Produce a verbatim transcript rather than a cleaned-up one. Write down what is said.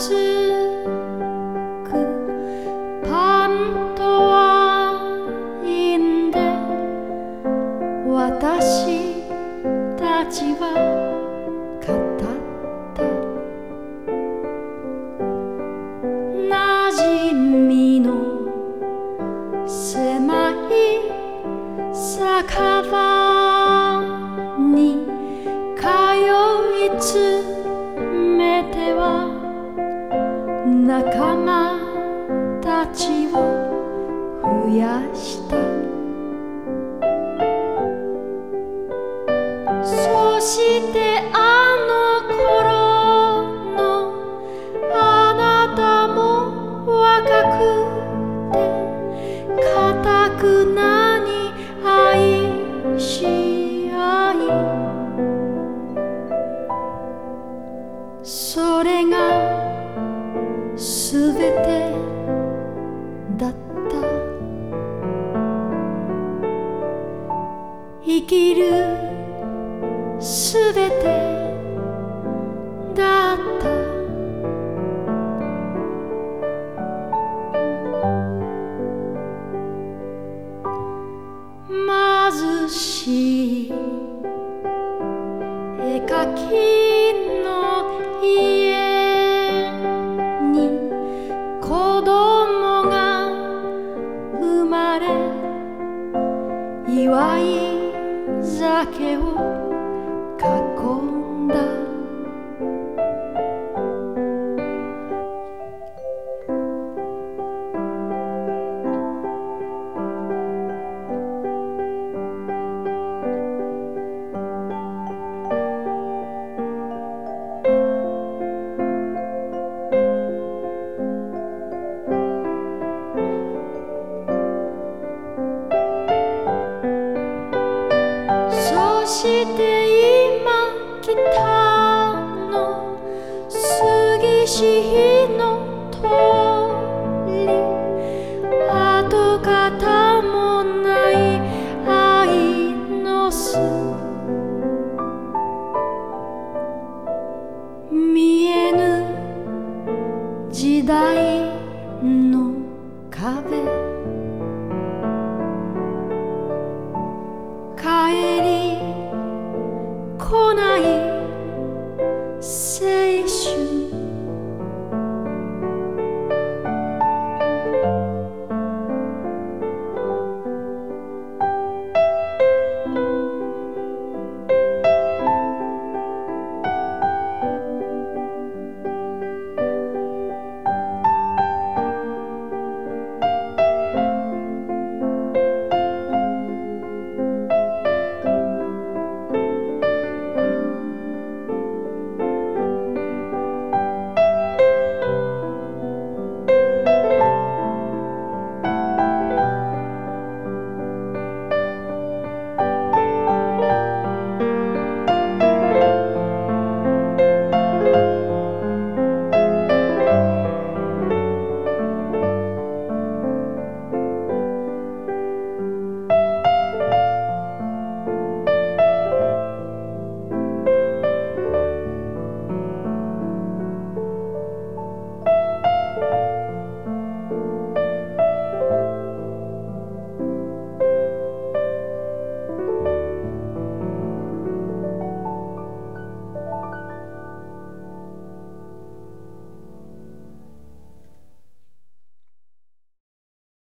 つくパンとワインで私たちは語った馴染みの狭い酒場に通い詰めては仲間たちを増やしたそしてあの頃のあなたも若くて固くなに愛し合いそれがすべてだった生きるすべてだった貧しい絵描きの家に子供が生まれ祝い酒を囲んだそして今北の杉市の通り跡形もない愛の巣見えぬ時代の壁帰り来ない青春